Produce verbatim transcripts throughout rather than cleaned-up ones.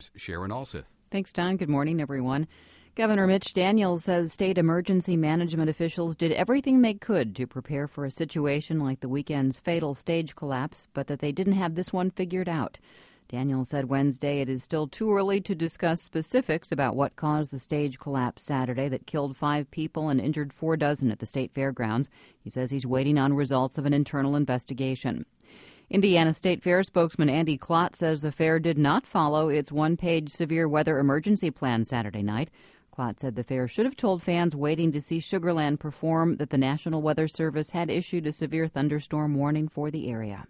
Here's Sharon Alseth. Thanks, Don. Good morning, everyone. Governor Mitch Daniels says state emergency management officials did everything they could to prepare for a situation like the weekend's fatal stage collapse, but that they didn't have this one figured out. Daniels said Wednesday it is still too early to discuss specifics about what caused the stage collapse Saturday that killed five people and injured four dozen at the state fairgrounds. He says he's waiting on results of an internal investigation. Indiana State Fair spokesman Andy Klott says the fair did not follow its one-page severe weather emergency plan Saturday night. Klott said the fair should have told fans waiting to see Sugar Land perform that the National Weather Service had issued a severe thunderstorm warning for the area.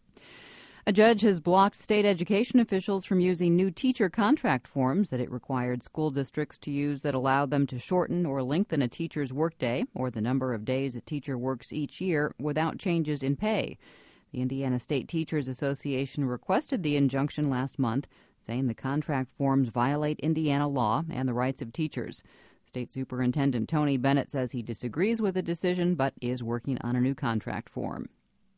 A judge has blocked state education officials from using new teacher contract forms that it required school districts to use that allowed them to shorten or lengthen a teacher's workday or the number of days a teacher works each year without changes in pay. The Indiana State Teachers Association requested the injunction last month, saying the contract forms violate Indiana law and the rights of teachers. State Superintendent Tony Bennett says he disagrees with the decision but is working on a new contract form.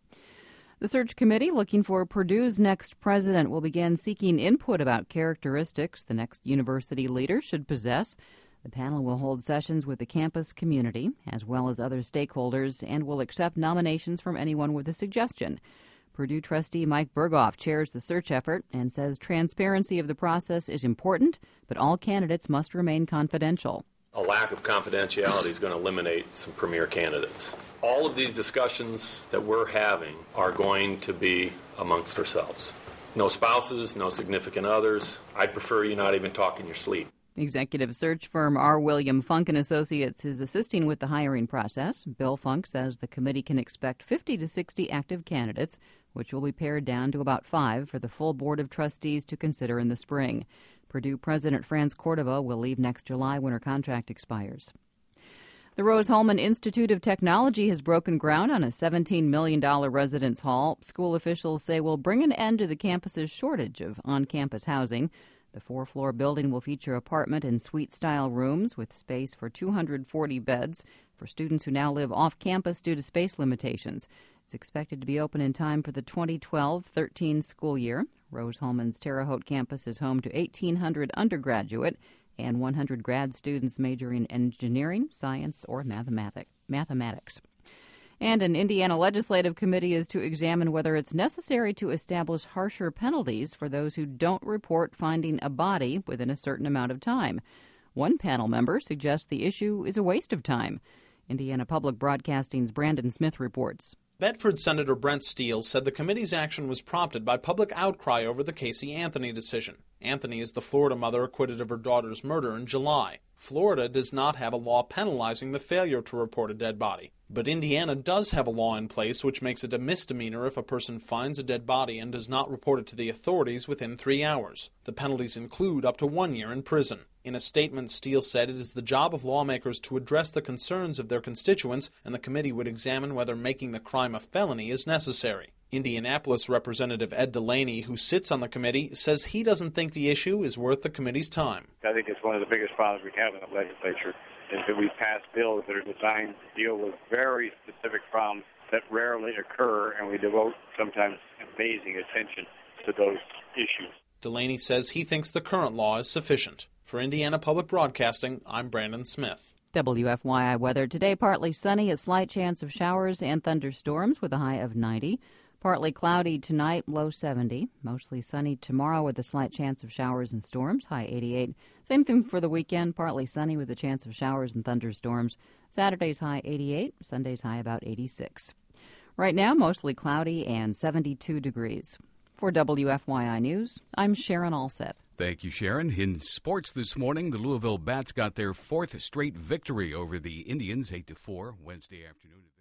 The search committee looking for Purdue's next president will begin seeking input about characteristics the next university leader should possess. The panel will hold sessions with the campus community as well as other stakeholders and will accept nominations from anyone with a suggestion. Purdue trustee Mike Berghoff chairs the search effort and says transparency of the process is important, but all candidates must remain confidential. A lack of confidentiality is going to eliminate some premier candidates. All of these discussions that we're having are going to be amongst ourselves. No spouses, no significant others. I'd prefer you not even talk in your sleep. Executive search firm R. William Funk and Associates is assisting with the hiring process. Bill Funk says the committee can expect fifty to sixty active candidates, which will be pared down to about five for the full board of trustees to consider in the spring. Purdue President Franz Cordova will leave next July when her contract expires. The Rose-Hulman Institute of Technology has broken ground on a seventeen million dollars residence hall. School officials say will bring an end to the campus's shortage of on-campus housing. The four-floor building will feature apartment and suite-style rooms with space for two hundred forty beds for students who now live off-campus due to space limitations. It's expected to be open in time for the twenty twelve thirteen school year. Rose-Hulman's Terre Haute campus is home to eighteen hundred undergraduate and one hundred grad students majoring in engineering, science, or mathematic, mathematics. And an Indiana legislative committee is to examine whether it's necessary to establish harsher penalties for those who don't report finding a body within a certain amount of time. One panel member suggests the issue is a waste of time. Indiana Public Broadcasting's Brandon Smith reports. Bedford Senator Brent Steele said the committee's action was prompted by public outcry over the Casey Anthony decision. Anthony is the Florida mother acquitted of her daughter's murder in July. Florida does not have a law penalizing the failure to report a dead body. But Indiana does have a law in place which makes it a misdemeanor if a person finds a dead body and does not report it to the authorities within three hours. The penalties include up to one year in prison. In a statement, Steele said it is the job of lawmakers to address the concerns of their constituents, and the committee would examine whether making the crime a felony is necessary. Indianapolis Representative Ed Delaney, who sits on the committee, says he doesn't think the issue is worth the committee's time. I think it's one of the biggest problems we have in the legislature is that we pass bills that are designed to deal with very specific problems that rarely occur, and we devote sometimes amazing attention to those issues. Delaney says he thinks the current law is sufficient. For Indiana Public Broadcasting, I'm Brandon Smith. W F Y I weather today, partly sunny, a slight chance of showers and thunderstorms with a high of ninety. Partly cloudy tonight, low seventy. Mostly sunny tomorrow with a slight chance of showers and storms, high eighty-eight. Same thing for the weekend, partly sunny with a chance of showers and thunderstorms. Saturday's high eighty-eight, Sunday's high about eighty-six. Right now, mostly cloudy and seventy-two degrees. For W F Y I News, I'm Sharon Alseth. Thank you, Sharon. In sports this morning, the Louisville Bats got their fourth straight victory over the Indians, eight to four, Wednesday afternoon.